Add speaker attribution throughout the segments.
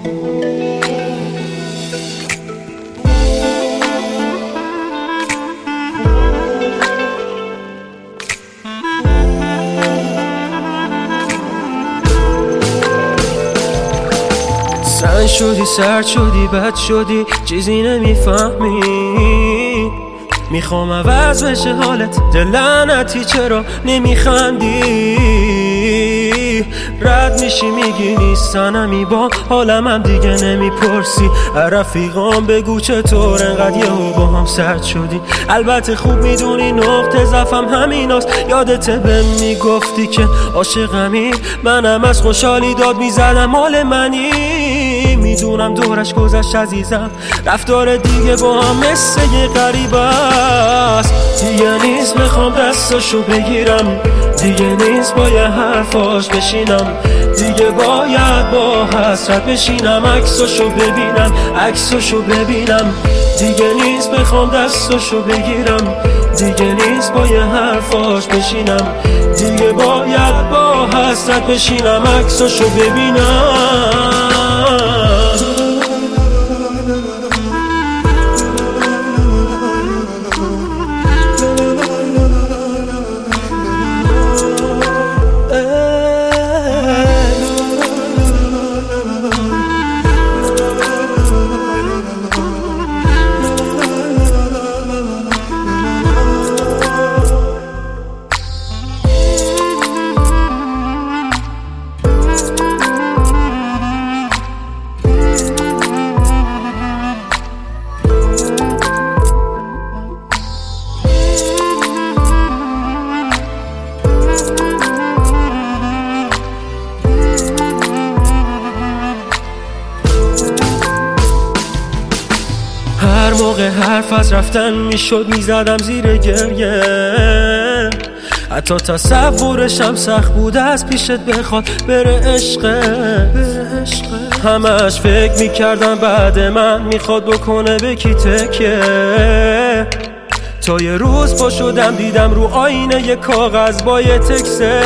Speaker 1: سنگ شدی، سرد شدی، بد شدی، چیزی نمیفهمی. میخوام عوض بشه حالت، دل لعنتی چرا نمیخندی؟ رد میشی میگی نیستنمی، با حالم هم دیگه نمیپرسی. رفیقام بگو چطور انقدر یهو با هم سرد شدی؟ البته خوب میدونی نقطه ضعفم همیناست. یادته بهم میگفتی که عاشقمی، منم از خوشحالی داد میزدم مال منی. میدونم دورش گذشت عزیزم، رفتار دیگه با هم مثل یه غریبه است. دیگه نیست میخوام دستاشو بگیرم، دیگه نیست با یه حرفاش بشینم، دیگه باید با حسرت بشینم. عکساشو ببینم، عکساشو ببینم، دیگه نیست میخوام دستاشو بگیرم، دیگه نیست با یه حرفاش بشینم، دیگه باید با حسرت بشینم. عکساشو ببینم. هر موقع حرف از رفتن میشد میزدم زیر گریه، حتی تصورشم سخت بود از پیشت بخواد بره عشقه. همش فکر میکردم بعد من میخواد بکنه به کی تکیه. تا یه روز پا شدم دیدم رو آینه یه کاغذ با یه تکسه،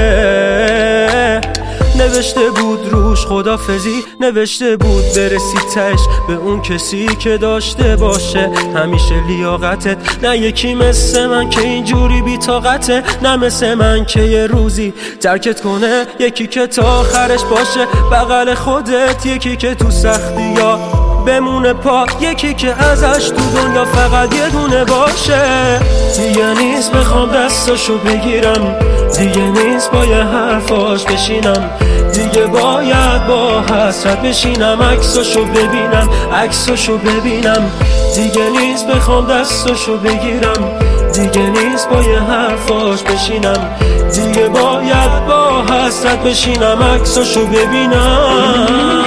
Speaker 1: نوشته بود روش خدافزی، نوشته بود برسی تش به اون کسی که داشته باشه همیشه لیاقتت. نه یکی مثل من که اینجوری بی طاقته، نه مثل من که یه روزی ترکت کنه، یکی که تا آخرش باشه بغل خودت، یکی که تو سختی یا بمونه پا، یکی که ازش تو دنیا فقط یه دونه باشه. دیگه نیست بخوام دستاشو بگیرم، دیگه نیست با یه حرفاش بشینم، دیگه باید با حسرت بشینم. عکساشو ببینم، عکساشو ببینم، دیگه نیست بخوام دستاشو بگیرم، دیگه نیست با یه حرفاش بشینم، دیگه باید با حسرت بشینم. عکساشو ببینم.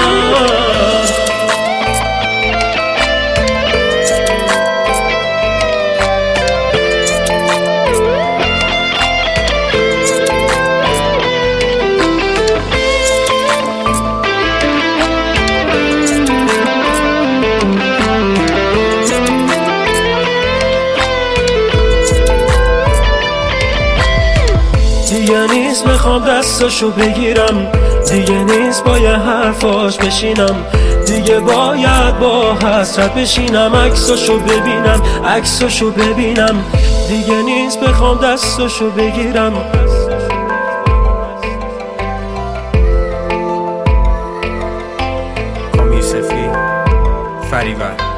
Speaker 1: دیگه نیست میخوام دستاشو بگیرم، دیگه نیست با یه حرفاش بشینم، دیگه باید با حسرت بشینم. عکساشو ببینم، عکساشو ببینم، دیگه نیست بخوام دستاشو بگیرم.
Speaker 2: کامی سفی فریور